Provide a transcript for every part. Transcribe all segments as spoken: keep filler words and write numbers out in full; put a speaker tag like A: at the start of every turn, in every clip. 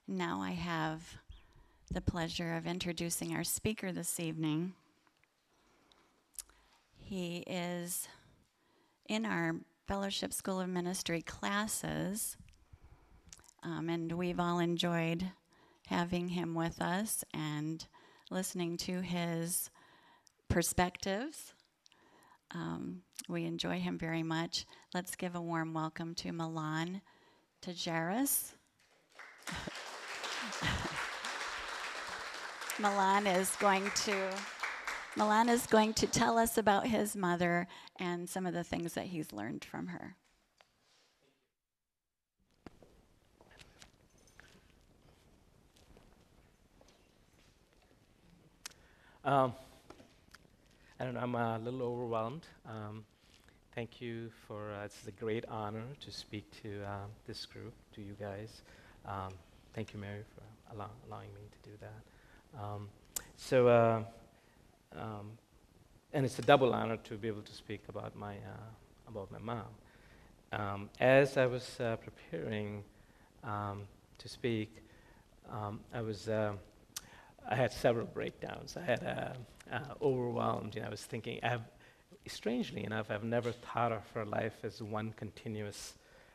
A: Now I have the pleasure of introducing our speaker this evening. He is in our Fellowship School of Ministry classes, um, and we've all enjoyed having him with us and listening to his perspectives. Um, we enjoy him very much. Let's give a warm welcome to Milan Tajaris. Milan is going to Milan is going to tell us about his mother and some of the things that he's learned from her.
B: Um, I don't know, I'm a little overwhelmed. Um, thank you for, uh, it's a great honor to speak to uh, this group, to you guys. Um, thank you, Mary, for allow- allowing me to do that. Um, so, uh, um, and it's a double honor to be able to speak about my, uh, about my mom. Um, as I was uh, preparing um, to speak, um, I was, uh, I had several breakdowns. I had uh, uh, overwhelmed. You know, I was thinking. I've, strangely enough, I've never thought of her life as one continuous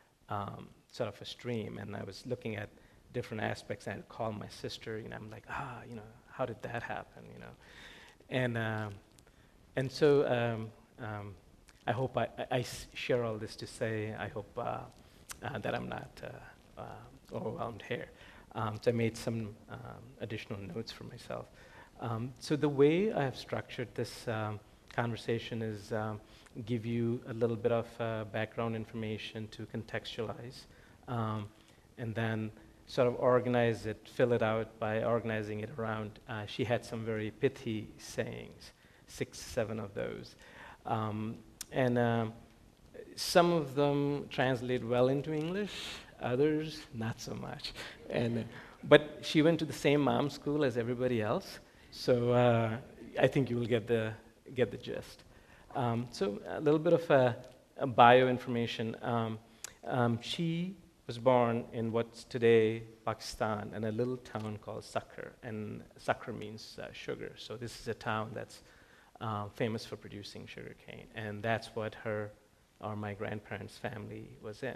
B: um, sort of a stream. And I was looking at different aspects. I had called my sister. You know, I'm like, ah, you know, how did that happen? You know, and um, and so um, um, I hope I, I, I s- share all this to say I hope uh, uh, that I'm not uh, uh, overwhelmed here. Um, so I made some um, additional notes for myself. Um, so the way I have structured this um, conversation is um, give you a little bit of uh, background information to contextualize, um, and then sort of organize it, fill it out by organizing it around. Uh, she had some very pithy sayings, six, seven of those. Um, and um, some of them translate well into English, others not so much. And, uh, but she went to the same mom school as everybody else, so uh, I think you will get the, get the gist. Um, so a little bit of a, a bio information. Um, um, she was born in what's today Pakistan in a little town called Sakkar, and Sakkar means uh, sugar. So this is a town that's uh, famous for producing sugarcane, and that's what her or my grandparents' family was in.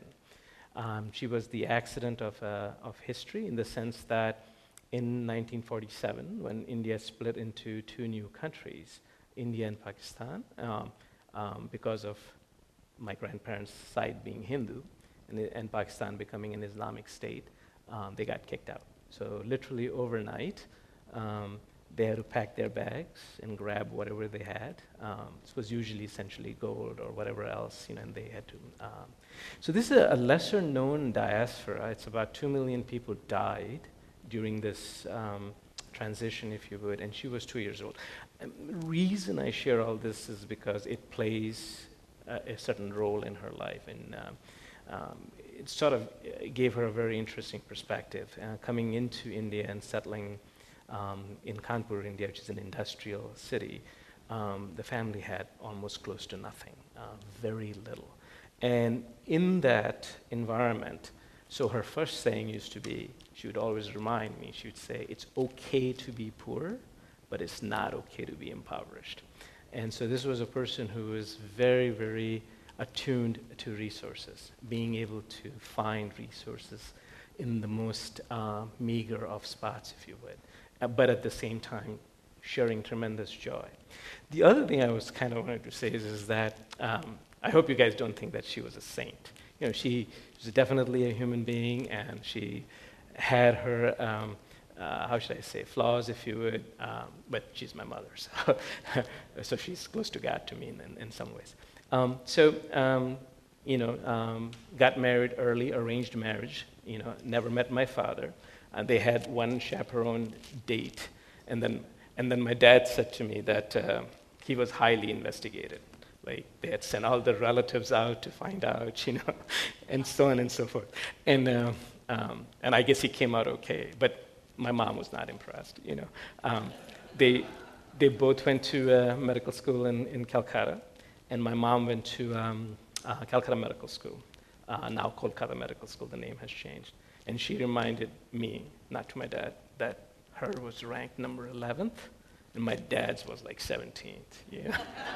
B: Um, she was the accident of, uh, of history in the sense that in nineteen forty-seven, when India split into two new countries, India and Pakistan, um, um, because of my grandparents' side being Hindu and, and Pakistan becoming an Islamic state, um, they got kicked out. So literally overnight, um, they had to pack their bags and grab whatever they had. Um, this was usually essentially gold or whatever else, you know, and they had to. Um, so this is a lesser known diaspora. It's about two million people died during this um, transition, if you would, and she was two years old. And the reason I share all this is because it plays a, a certain role in her life, and um, um, it sort of gave her a very interesting perspective. Uh, coming into India and settling um, in Kanpur, India, which is an industrial city, um, the family had almost close to nothing, uh, very little. And in that environment, so her first saying used to be, she would always remind me, she would say, it's okay to be poor, but it's not okay to be impoverished. And so this was a person who was very, very attuned to resources, being able to find resources in the most uh, meager of spots, if you would, uh, but at the same time, sharing tremendous joy. The other thing I was kind of wanted to say is, is that um, I hope you guys don't think that she was a saint. You know, she was definitely a human being, and she had her, um, uh, how should I say, flaws, if you would, um, but she's my mother, so, so she's close to God to me in, in some ways. Um, so, um, you know, um, got married early, arranged marriage, you know, never met my father. Uh, they had one chaperone date, and then, and then my dad said to me that uh, he was highly investigated. Like, they had sent all the relatives out to find out, you know, and so on and so forth. And, uh, um, and I guess he came out okay, but my mom was not impressed, you know. Um, they, they both went to uh, medical school in, in Calcutta, and my mom went to um, uh, Calcutta Medical School, uh, now Kolkata Medical School, the name has changed. And she reminded me, not to my dad, that her was ranked number eleventh, and my dad's was like seventeenth. Yeah.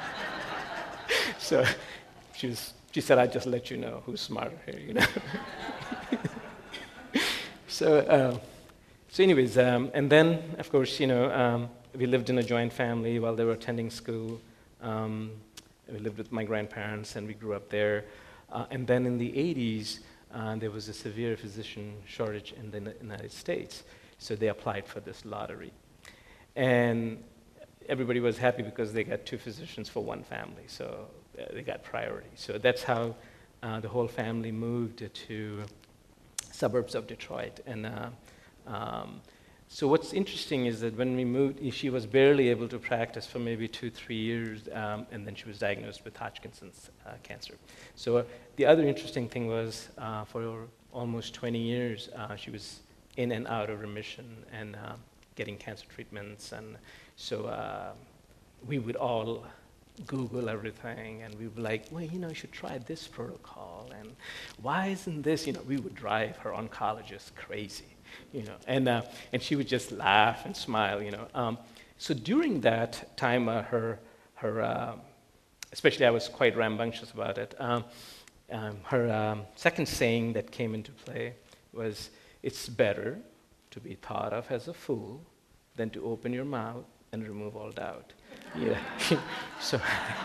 B: So she was. She said, "I'd just let you know who's smarter here," you know. so, uh, so, anyways, um, and then of course, you know, um, we lived in a joint family while they were attending school. Um, we lived with my grandparents, and we grew up there. Uh, and then in the eighties, uh, there was a severe physician shortage in the N- United States, so they applied for this lottery, and everybody was happy because they got two physicians for one family, so uh, they got priority. So that's how uh, the whole family moved to suburbs of Detroit. And uh, um, so what's interesting is that when we moved, she was barely able to practice for maybe two, three years, um, and then she was diagnosed with Hodgkin's uh, cancer. So uh, the other interesting thing was uh, for almost twenty years, uh, she was in and out of remission and uh, getting cancer treatments. And so uh, we would all Google everything, and we would be like, well, you know, you should try this protocol, and why isn't this, you know, we would drive her oncologist crazy, you know, and uh, and she would just laugh and smile, you know. Um, so during that time, uh, her, her uh, especially I was quite rambunctious about it, um, um, her um, second saying that came into play was, "It's better to be thought of as a fool than to open your mouth and remove all doubt." Yeah. So,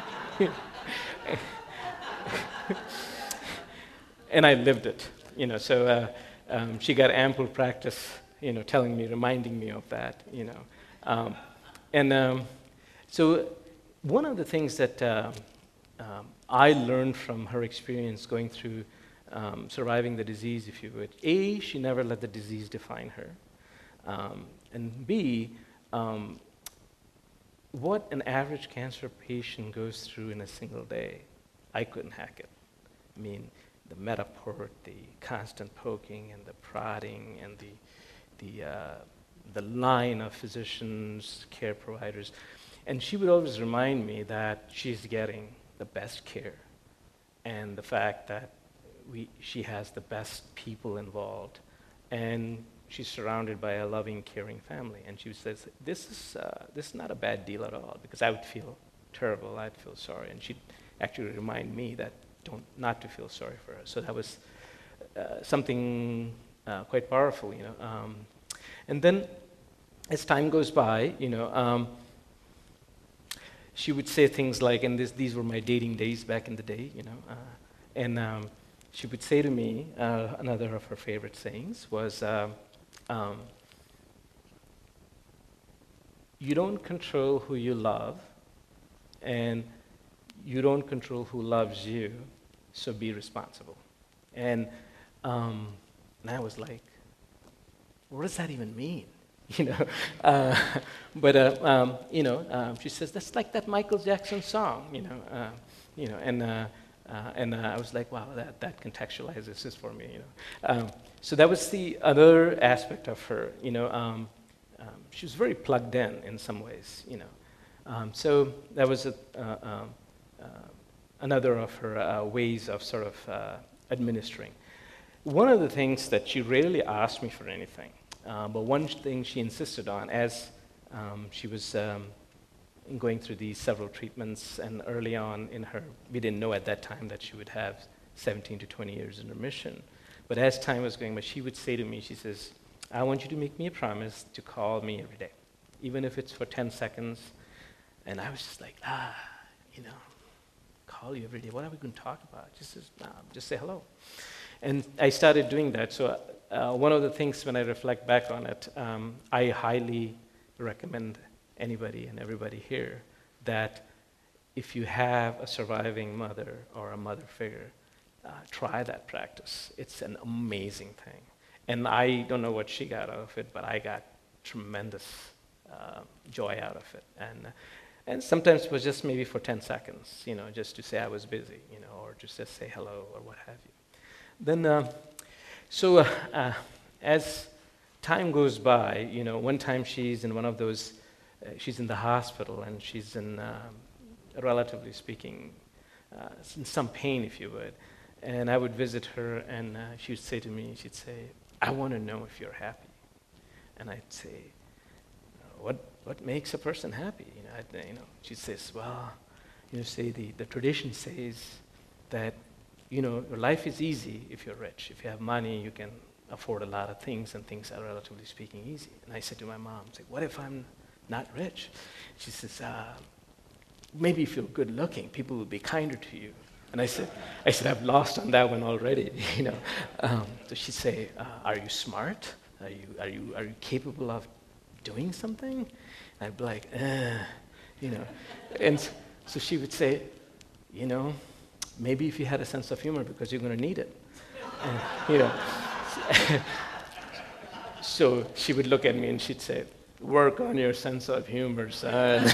B: and I lived it, you know. So uh, um, she got ample practice, you know, telling me, reminding me of that, you know. Um, and um, so one of the things that uh, um, I learned from her experience going through um, surviving the disease, if you would, A, she never let the disease define her, um, and B, um, what an average cancer patient goes through in a single day, I couldn't hack it. I mean, the Metaport, the constant poking and the prodding and the the uh, the line of physicians, care providers, and she would always remind me that she's getting the best care, and the fact that we she has the best people involved, and she's surrounded by a loving, caring family. And she says, this is, uh, this is not a bad deal at all, because I would feel terrible, I'd feel sorry. And she'd actually remind me that don't, not to feel sorry for her. So that was uh, something uh, quite powerful, you know. Um, and then as time goes by, you know, um, she would say things like, and this, these were my dating days back in the day, you know, uh, and um, she would say to me, uh, another of her favorite sayings was, uh, Um, you don't control who you love, and you don't control who loves you, so be responsible. And, um, and I was like, what does that even mean? You know, uh, but uh, um, you know, um, she says that's like that Michael Jackson song, you know, uh, you know, and uh, uh, and uh, I was like, wow, that that contextualizes this for me, you know. Um, so that was the other aspect of her, you know. Um, um, she was very plugged in in some ways, you know. Um, so that was a, uh, um, uh, another of her uh, ways of sort of uh, administering. One of the things that she rarely asked me for anything. Uh, but one thing she insisted on, as um, she was um, going through these several treatments, and early on in her, we didn't know at that time that she would have seventeen to twenty years in remission. But as time was going by, she would say to me, she says, I want you to make me a promise to call me every day, even if it's for ten seconds. And I was just like, ah, you know, call you every day. What are we going to talk about? Just, just, nah, just say hello. And I started doing that. So uh, one of the things when I reflect back on it, um, I highly recommend anybody and everybody here that if you have a surviving mother or a mother figure, uh, try that practice. It's an amazing thing. And I don't know what she got out of it, but I got tremendous uh, joy out of it. And uh, and sometimes it was just maybe for ten seconds, you know, just to say I was busy, you know, or just to say hello or what have you. Then, uh, so uh, uh, as time goes by, you know, one time she's in one of those, uh, she's in the hospital, and she's in, um, relatively speaking, uh, in some pain, if you would. And I would visit her, and uh, she would say to me, she'd say, I want to know if you're happy. And I'd say, what what makes a person happy? You know, I'd, you know, she says, well, you know, say the, the tradition says that, you know, your life is easy if you're rich. If you have money, you can afford a lot of things, and things are, relatively speaking, easy. And I said to my mom, say, what if I'm not rich? She says, uh, maybe if you're good looking, people will be kinder to you. And I said, I said, I've lost on that one already, you know. Um, so she'd say, uh, are you smart? Are you, are you, are you capable of doing something? And I'd be like, uh, you know. And so she would say, you know, maybe if you had a sense of humor, because you're going to need it. And, you know. So she would look at me and she'd say, work on your sense of humor, son.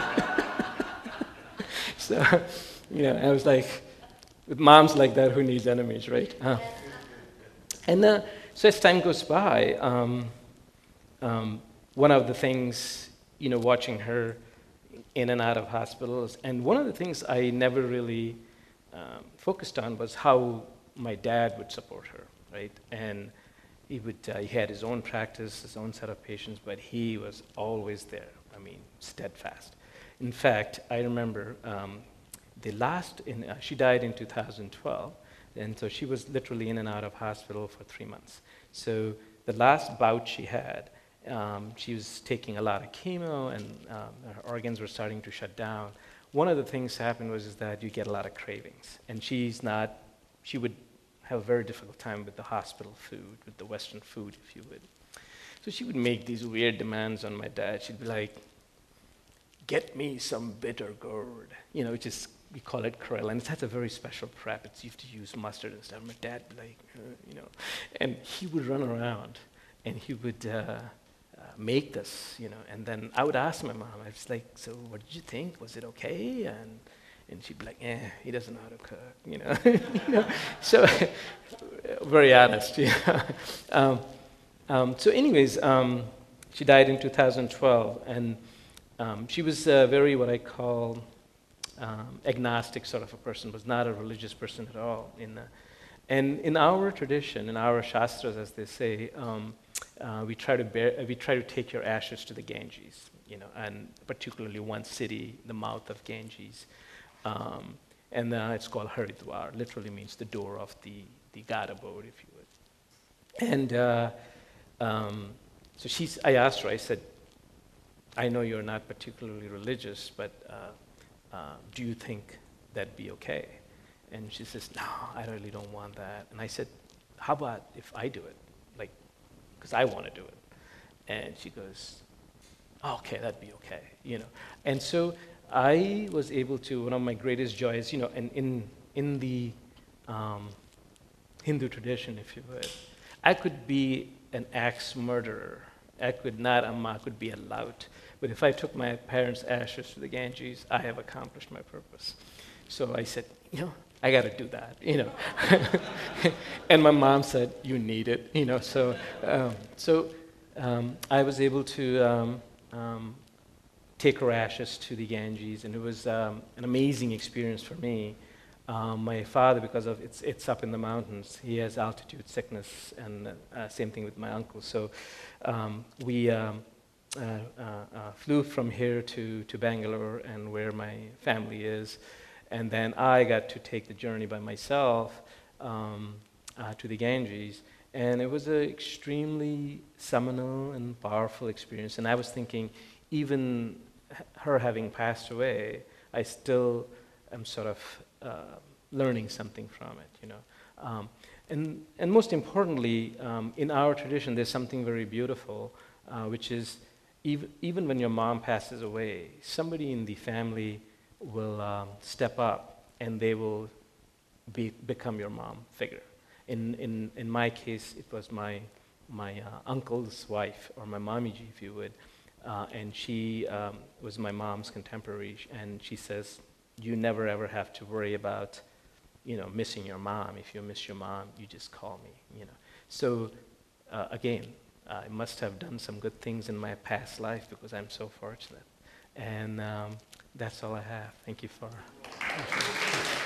B: So, you know, I was like, with moms like that, who needs enemies, right? Uh, and uh, so as time goes by, um, um, one of the things, you know, watching her in and out of hospitals, and one of the things I never really um, focused on was how my dad would support her, right? And he would, uh, he had his own practice, his own set of patients, but he was always there. I mean, steadfast. In fact, I remember um, the last, in, uh, she died in two thousand twelve, and so she was literally in and out of hospital for three months. So the last bout she had, um, she was taking a lot of chemo, and um, her organs were starting to shut down. One of the things happened was is that you get a lot of cravings, and she's not, she would have a very difficult time with the hospital food, with the Western food, if you would. So she would make these weird demands on my dad. She'd be like, get me some bitter gourd, you know, which is, we call it krill, and it has a very special prep. It's, you have to use mustard and stuff. My dad would be like, uh, you know, and he would run around, and he would uh, uh, make this, you know, and then I would ask my mom, I was like, so what did you think? Was it okay? And and she'd be like, eh, he doesn't know how to cook, you know. you know? So, very honest, you know. Um, um, so anyways, um, she died in two thousand twelve, and um, she was uh, very, what I call, um, agnostic sort of a person, was not a religious person at all. In the, and in our tradition, in our shastras, as they say, um, uh, we try to bear, we try to take your ashes to the Ganges, you know, and particularly one city, the mouth of Ganges. Um, and uh, it's called Haridwar, literally means the door of the, the God abode, if you would. And uh, um, so she's, I asked her, I said, I know you're not particularly religious, but uh, uh, do you think that'd be okay? And she says, no, I really don't want that. And I said, how about if I do it? Like, because I want to do it. And she goes, oh, okay, that'd be okay, you know. And so I was able to, one of my greatest joys, you know, and in, in the um, Hindu tradition, if you would, I could be an axe murderer. I could not, um, I could be a lout. But if I took my parents' ashes to the Ganges, I have accomplished my purpose. So I said, you know, I got to do that, you know. And my mom said, you need it, you know. So, um, so um, I was able to um, um, take her ashes to the Ganges, and it was um, an amazing experience for me. Um, my father, because of it's it's up in the mountains, he has altitude sickness, and uh, same thing with my uncle. So um, we um, uh, uh, uh, flew from here to to Bangalore, and where my family is, and then I got to take the journey by myself um, uh, to the Ganges, and it was an extremely seminal and powerful experience. And I was thinking, even her having passed away, I still am sort of uh, learning something from it, you know. Um, and, and most importantly, um, in our tradition, there's something very beautiful, uh, which is ev- even when your mom passes away, somebody in the family will um, step up and they will be, become your mom figure. In, in, in my case, it was my, my uh, uncle's wife, or my momiji, if you would. Uh, and she um, was my mom's contemporary, and she says, you never ever have to worry about, you know, missing your mom. If you miss your mom, you just call me, you know. So uh, again, I must have done some good things in my past life because I'm so fortunate. And um, that's all I have. Thank you for...